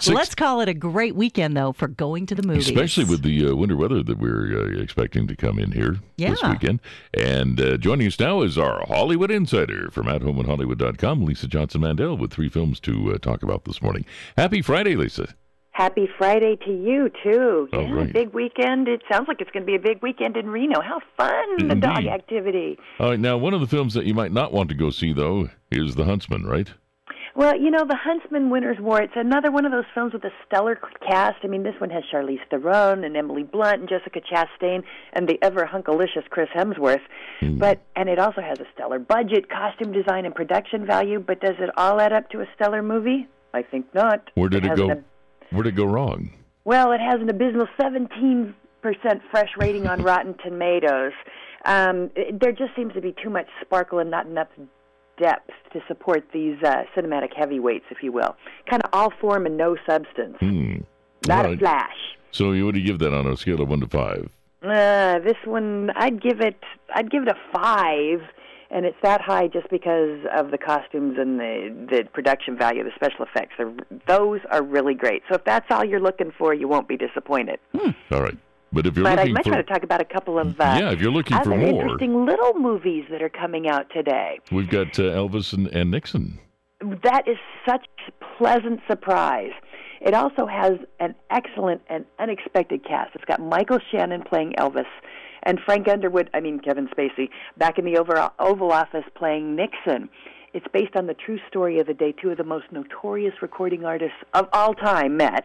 Let's call it a great weekend, though, for going to the movies. Especially with the winter weather that we're expecting to come in here this weekend. And joining us now is our Hollywood insider from AtHomeAndHollywood.com, Lisa Johnson-Mandel, with 3 films to talk about this morning. Happy Friday, Lisa. Happy Friday to you, too. Yeah, right. Big weekend. It sounds like it's going to be a big weekend in Reno. How fun, Indeed. The dog activity. All right, now, one of the films that you might not want to go see, though, is The Huntsman, right? Well, The Huntsman Winter's War, it's another one of those films with a stellar cast. I mean, this one has Charlize Theron and Emily Blunt and Jessica Chastain and the ever-hunkalicious Chris Hemsworth. And it also has a stellar budget, costume design, and production value, but does it all add up to a stellar movie? I think not. Where did it go? Where did it go wrong? Well, it has an abysmal 17% fresh rating on Rotten Tomatoes. There just seems to be too much sparkle and not enough depth to support these cinematic heavyweights, if you will. Kind of all form and no substance. Not a flash. So what do you give that on a scale of 1 to 5? This one, I'd give it a 5. And it's that high just because of the costumes and the production value, the special effects. Those are really great. So if that's all you're looking for, you won't be disappointed. All right. But if you're I'd looking much rather talk about a couple of if you're looking for other more, interesting little movies that are coming out today. We've got Elvis and Nixon. That is such a pleasant surprise. It also has an excellent and unexpected cast. It's got Michael Shannon playing Elvis, and Frank Underwood, Kevin Spacey, back in the Oval Office playing Nixon. It's based on the true story of the day 2 of the most notorious recording artists of all time met.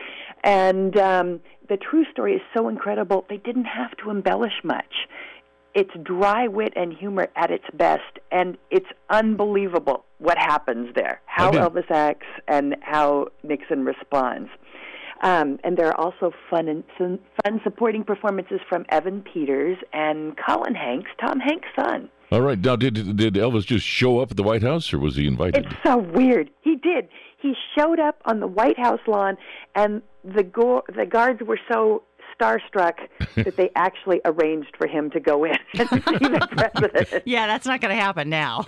And the true story is so incredible, they didn't have to embellish much. It's dry wit and humor at its best, and it's unbelievable what happens there, how Elvis acts and how Nixon responds. And there are also fun supporting performances from Evan Peters and Colin Hanks, Tom Hanks' son. All right. Now, did Elvis just show up at the White House, or was he invited? It's so weird. He did. He showed up on the White House lawn, and the guards were so starstruck that they actually arranged for him to go in and see the president. Yeah, that's not going to happen now.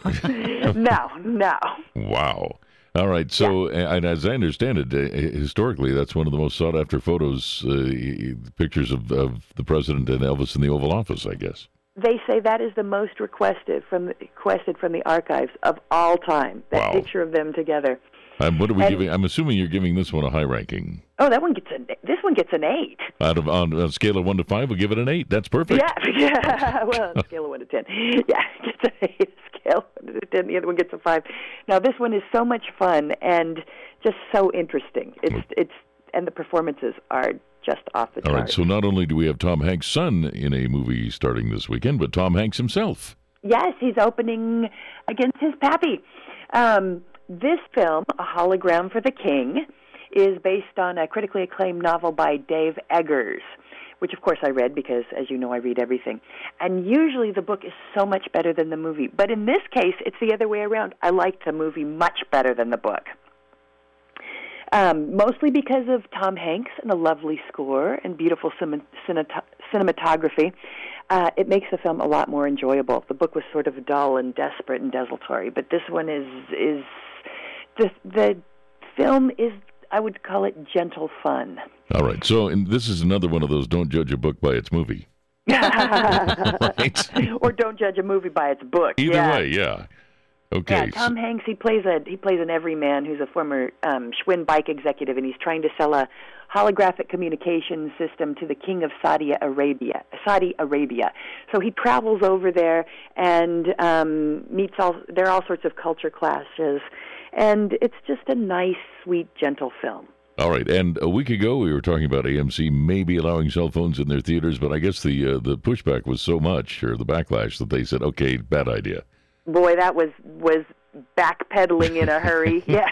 No. Wow. All right, so and as I understand it, historically, that's one of the most sought-after photos, pictures of the president and Elvis in the Oval Office, I guess. They say that is the most requested from the archives of all time, that picture of them together. What are we giving? I'm assuming you're giving this one a high ranking. Oh, this one gets an 8. On a scale of 1 to 5, we'll give it an 8. That's perfect. Yeah. Well, on a scale of 1 to 10. Yeah, it gets an 8. Scale of 1 to 10. The other one gets a 5. Now, this one is so much fun and just so interesting. And the performances are just off the charts. All right, so not only do we have Tom Hanks' son in a movie starting this weekend, but Tom Hanks himself. Yes, he's opening against his pappy. This film, A Hologram for the King, is based on a critically acclaimed novel by Dave Eggers, which, of course, I read because, as you know, I read everything. And usually the book is so much better than the movie. But in this case, it's the other way around. I liked the movie much better than the book. Mostly because of Tom Hanks and a lovely score and beautiful cinematography. It makes the film a lot more enjoyable. The book was sort of dull and desperate and desultory, but this one is the film is, I would call it, gentle fun. All right, so this is another one of those don't judge a book by its movie. Right? Or don't judge a movie by its book. Either way, yeah. Okay. Yeah, Tom Hanks, he plays an everyman who's a former Schwinn bike executive, and he's trying to sell a holographic communication system to the king of Saudi Arabia. So he travels over there and there are all sorts of culture clashes, and it's just a nice, sweet, gentle film. All right, and a week ago we were talking about AMC maybe allowing cell phones in their theaters, but I guess the pushback was so much, or the backlash, that they said, okay, bad idea. Boy, that was backpedaling in a hurry. Yeah.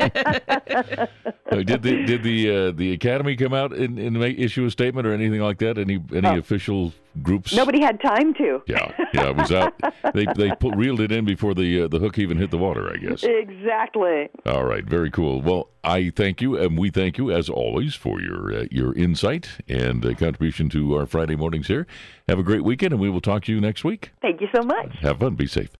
Did the Academy come out and issue a statement or anything like that? Any official groups? Nobody had time to. Yeah, it was out. They reeled it in before the hook even hit the water, I guess. Exactly. All right, very cool. Well, I thank you, and we thank you as always for your insight and contribution to our Friday mornings here. Have a great weekend, and we will talk to you next week. Thank you so much. Have fun. Be safe.